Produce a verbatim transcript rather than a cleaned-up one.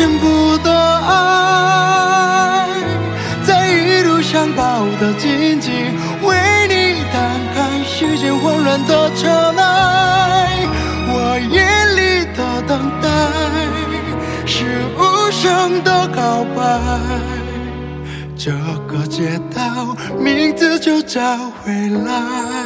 全部的爱，在一路上抱得紧紧，为你摊开时间混乱的尘埃。我眼里的等待是无声的告白，这个街道名字就叫回来。